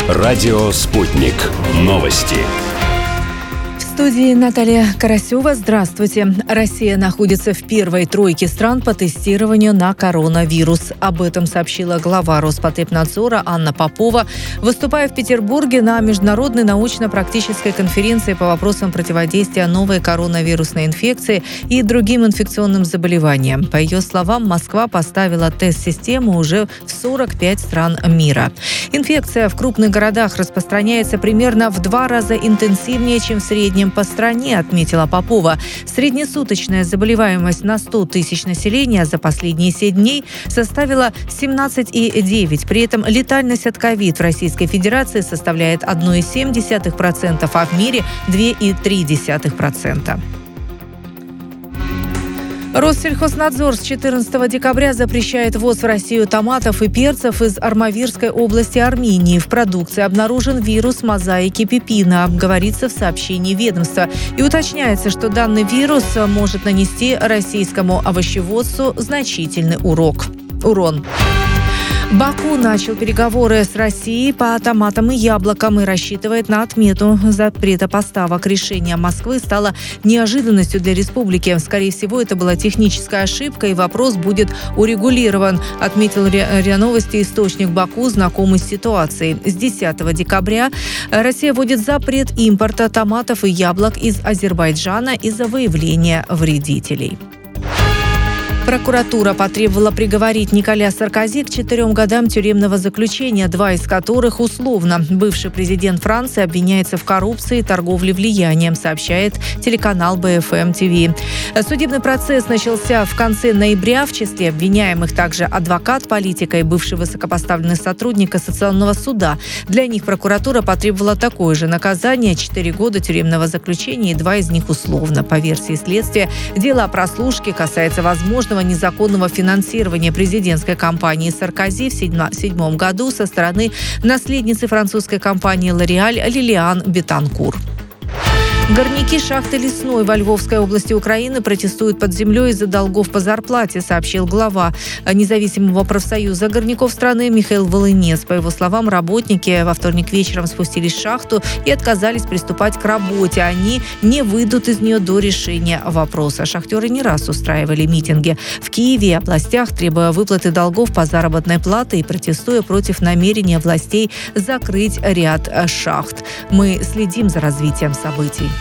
Радио «Спутник». Новости. В студии Наталья Карасева. Здравствуйте. Россия находится в первой тройке стран по тестированию на коронавирус. Об этом сообщила глава Роспотребнадзора Анна Попова, выступая в Петербурге на международной научно-практической конференции по вопросам противодействия новой коронавирусной инфекции и другим инфекционным заболеваниям. По ее словам, Москва поставила тест-систему уже в 45 стран мира. Инфекция в крупных городах распространяется примерно в 2 раза интенсивнее, чем в среднем по стране, отметила Попова. Среднесуточная заболеваемость на 100 тысяч населения за последние 7 дней составила 17,9. При этом летальность от ковид в Российской Федерации составляет 1,7%, а в мире 2,3%. Россельхознадзор с 14 декабря запрещает ввоз в Россию томатов и перцев из Армавирской области Армении. В продукции обнаружен вирус мозаики пепина, говорится в сообщении ведомства. И уточняется, что данный вирус может нанести российскому овощеводству значительный урон. Баку начал переговоры с Россией по томатам и яблокам и рассчитывает на отмену запрета поставок. Решение Москвы стало неожиданностью для республики. Скорее всего, это была техническая ошибка, и вопрос будет урегулирован, отметил РИА Новости источник Баку, знакомый с ситуацией. С 10 декабря Россия вводит запрет импорта томатов и яблок из Азербайджана из-за выявления вредителей. Прокуратура потребовала приговорить Николя Саркози к 4 годам тюремного заключения, 2 из которых условно. Бывший президент Франции обвиняется в коррупции и торговле влиянием, сообщает телеканал БФМ ТВ. Судебный процесс начался в конце ноября. В числе обвиняемых также адвокат политика и бывший высокопоставленный сотрудник Кассационного суда. Для них прокуратура потребовала такое же наказание – 4 года тюремного заключения и 2 из них условно. По версии следствия, дело о прослушке касается возможного незаконного финансирования президентской кампании Саркози в 2007 году со стороны наследницы французской компании «Лореаль» Лилиан Бетанкур. Горняки шахты Лесной во Львовской области Украины протестуют под землей из-за долгов по зарплате, сообщил глава независимого профсоюза горняков страны Михаил Волынец. По его словам, работники во вторник вечером спустились в шахту и отказались приступать к работе. Они не выйдут из нее до решения вопроса. Шахтеры не раз устраивали митинги в Киеве и областях, требуя выплаты долгов по заработной плате и протестуя против намерения властей закрыть ряд шахт. Мы следим за развитием событий.